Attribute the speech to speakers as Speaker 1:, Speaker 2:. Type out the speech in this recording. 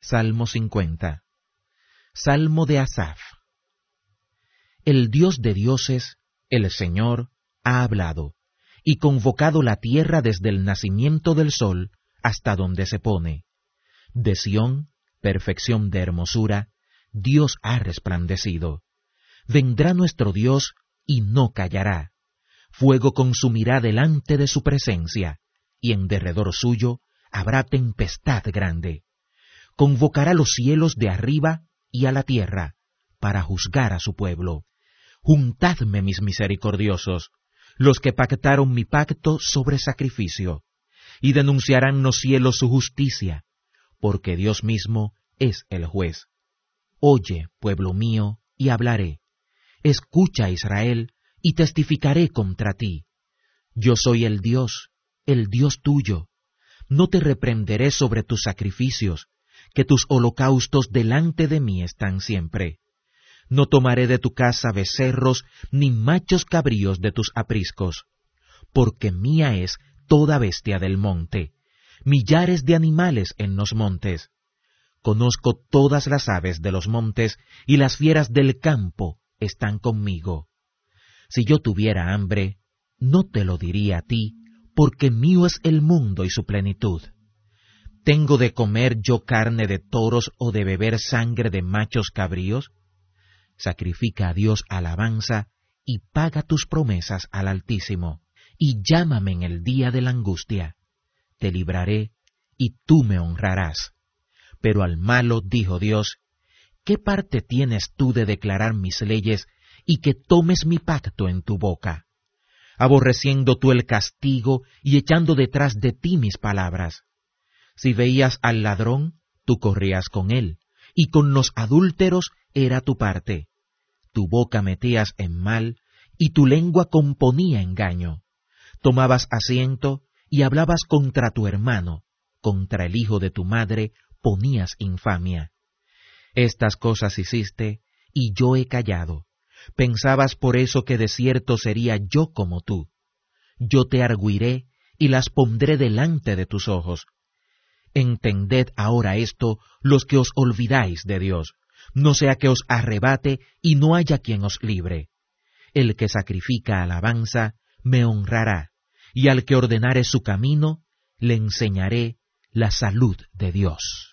Speaker 1: Salmo 50. Salmo de Asaf. El Dios de dioses, el Señor, ha hablado, y convocado la tierra desde el nacimiento del sol hasta donde se pone. De Sión, perfección de hermosura, Dios ha resplandecido. Vendrá nuestro Dios y no callará. Fuego consumirá delante de su presencia, y en derredor suyo habrá tempestad grande. Convocará los cielos de arriba y a la tierra, para juzgar a su pueblo. Juntadme, mis misericordiosos, los que pactaron mi pacto sobre sacrificio, y denunciarán los cielos su justicia, porque Dios mismo es el juez. Oye, pueblo mío, y hablaré. Escucha, Israel, y testificaré contra ti. Yo soy el Dios tuyo. No te reprenderé sobre tus sacrificios, que tus holocaustos delante de mí están siempre. No tomaré de tu casa becerros, ni machos cabríos de tus apriscos, porque mía es toda bestia del monte, millares de animales en los montes. Conozco todas las aves de los montes, y las fieras del campo están conmigo. Si yo tuviera hambre, no te lo diría a ti, porque mío es el mundo y su plenitud. ¿Tengo de comer yo carne de toros o de beber sangre de machos cabríos? Sacrifica a Dios alabanza y paga tus promesas al Altísimo, y llámame en el día de la angustia. Te libraré, y tú me honrarás. Pero al malo dijo Dios, ¿qué parte tienes tú de declarar mis leyes y que tomes mi pacto en tu boca? Aborreciendo tú el castigo y echando detrás de ti mis palabras. Si veías al ladrón, tú corrías con él, y con los adúlteros era tu parte. Tu boca metías en mal, y tu lengua componía engaño. Tomabas asiento y hablabas contra tu hermano, contra el hijo de tu madre ponías infamia. Estas cosas hiciste, y yo he callado. Pensabas por eso que de cierto sería yo como tú. Yo te argüiré y las pondré delante de tus ojos. Entended ahora esto los que os olvidáis de Dios, no sea que os arrebate y no haya quien os libre. El que sacrifica alabanza me honrará, y al que ordenare su camino, le enseñaré la salud de Dios.